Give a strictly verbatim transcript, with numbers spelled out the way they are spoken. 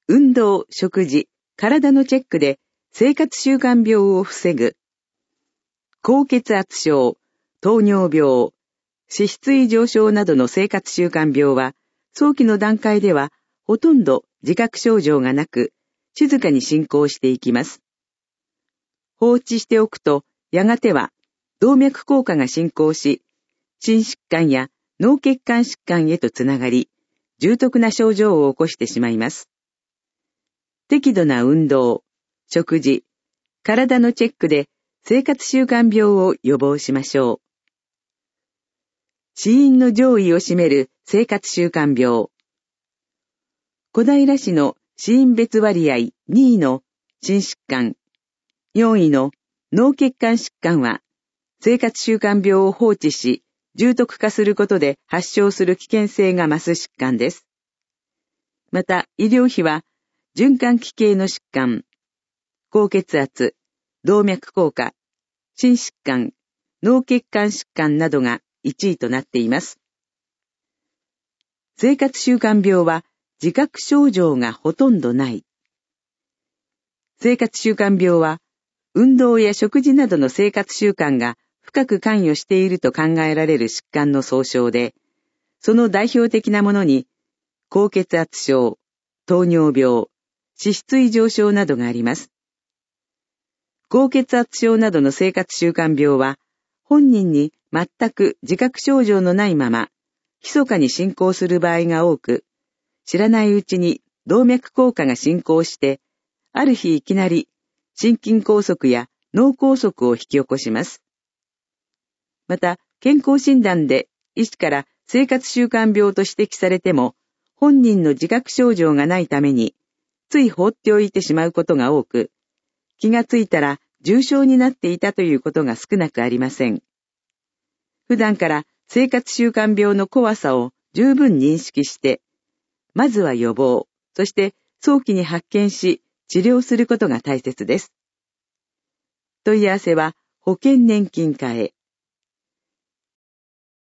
運動、食事、体のチェックで生活習慣病を防ぐ。高血圧症、糖尿病、脂質異常症などの生活習慣病は、早期の段階ではほとんど自覚症状がなく、静かに進行していきます。放置しておくと、やがては動脈硬化が進行し、心疾患や脳血管疾患へとつながり、重篤な症状を起こしてしまいます。適度な運動、食事、体のチェックで生活習慣病を予防しましょう。死因の上位を占める生活習慣病。小平市の死因別割合にいの心疾患、よんいの脳血管疾患は、生活習慣病を放置し、重篤化することで発症する危険性が増す疾患です。また、医療費は、循環器系の疾患、高血圧、動脈硬化、心疾患、脳血管疾患などがいちいとなっています。生活習慣病は自覚症状がほとんどない。生活習慣病は、運動や食事などの生活習慣が深く関与していると考えられる疾患の総称で、その代表的なものに、高血圧症、糖尿病、脂質異常症などがあります。高血圧症などの生活習慣病は、本人に全く自覚症状のないまま、密かに進行する場合が多く、知らないうちに動脈硬化が進行して、ある日いきなり心筋梗塞や脳梗塞を引き起こします。また、健康診断で医師から生活習慣病と指摘されても、本人の自覚症状がないために、つい放っておいてしまうことが多く、気がついたら重症になっていたということが少なくありません。普段から生活習慣病の怖さを十分認識して、まずは予防、そして早期に発見し、治療することが大切です。問い合わせは保険年金課へ。